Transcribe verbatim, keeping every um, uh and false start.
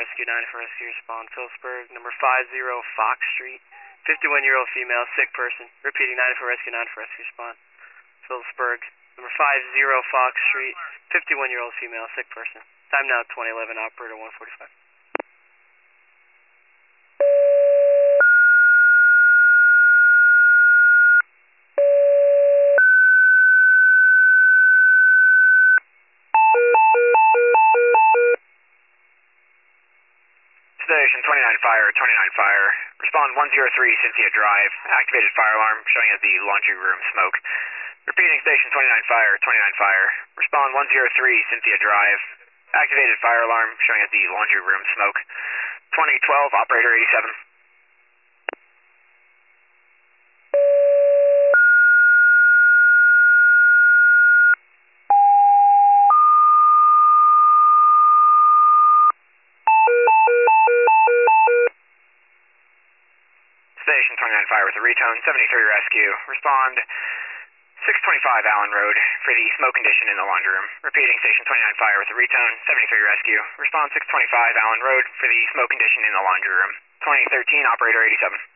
Rescue, ninety-four Rescue, respond. Phillipsburg, number five zero Fox Street, fifty-one-year-old female, sick person. Repeating, ninety-four Rescue, ninety-four Rescue, respond. Phillipsburg, number five zero Fox Street, fifty-one-year-old female, sick person. Time now twenty eleven, operator one forty-five. Station twenty-nine Fire, twenty-nine Fire. Respond one zero three Cynthia Drive. Activated fire alarm showing at the laundry room smoke. Repeating, Station twenty-nine Fire, twenty-nine Fire. Respond one zero three Cynthia Drive. Activated fire alarm showing at the laundry room smoke. twenty twelve, operator eighty-seven. Station twenty-nine Fire with a retone, seventy-three Rescue. Respond six twenty-five Allen Road for the smoke condition in the laundry room. Repeating, Station twenty-nine Fire with a retone, seventy-three Rescue. Respond six twenty-five Allen Road for the smoke condition in the laundry room. twenty thirteen, operator eighty-seven.